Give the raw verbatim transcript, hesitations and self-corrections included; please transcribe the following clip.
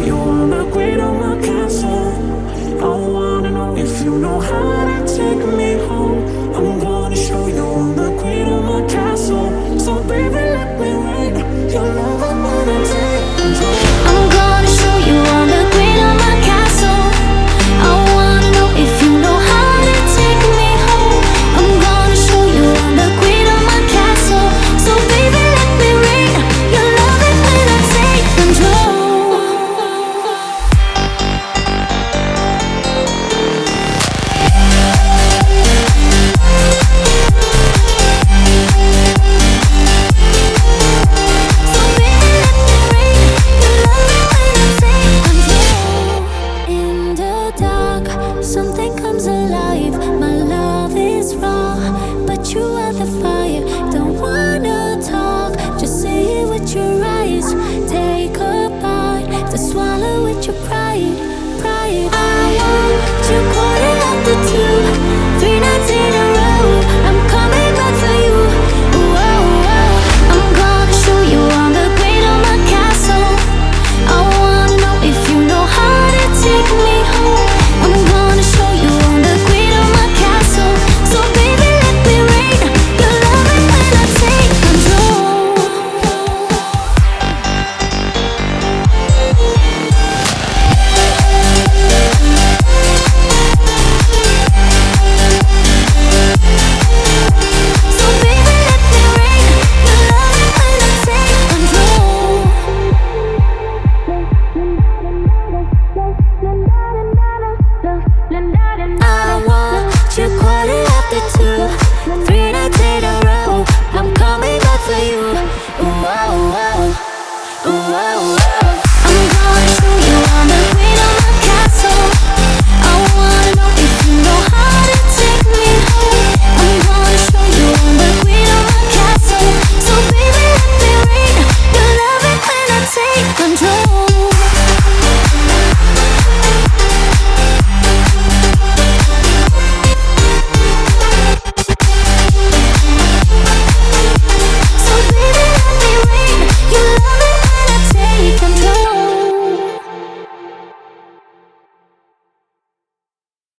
you on the queen of my castle. I wanna know if you know how to take me home. I'm gonna show you on the queen of my castle. So baby, let me rain your love, I'm gonna take control. I'm gonna show you on the queen of my castle. I wanna know if you know how to take me home. I'm gonna show you on the queen of my castle. So baby, let me rain your love and when I take control. Something comes alive, my love is raw, but you are the fire. Don't wanna talk, just say it with your eyes. Take a bite, to swallow with your pride, pride. I want you quarter after two, three nights in a row. I'm coming back for you. Whoa, whoa. I'm gonna show you on the queen of my castle. I wanna know if you know how to take me home. I'm gonna show you on the queen of my castle. So baby, let me rain your love and when I take control. So baby, let me rain your love and when I take control. I want you quarter after two, three nights in a row. I'm coming back for you. Ooh, oh, oh. Ooh, oh, oh.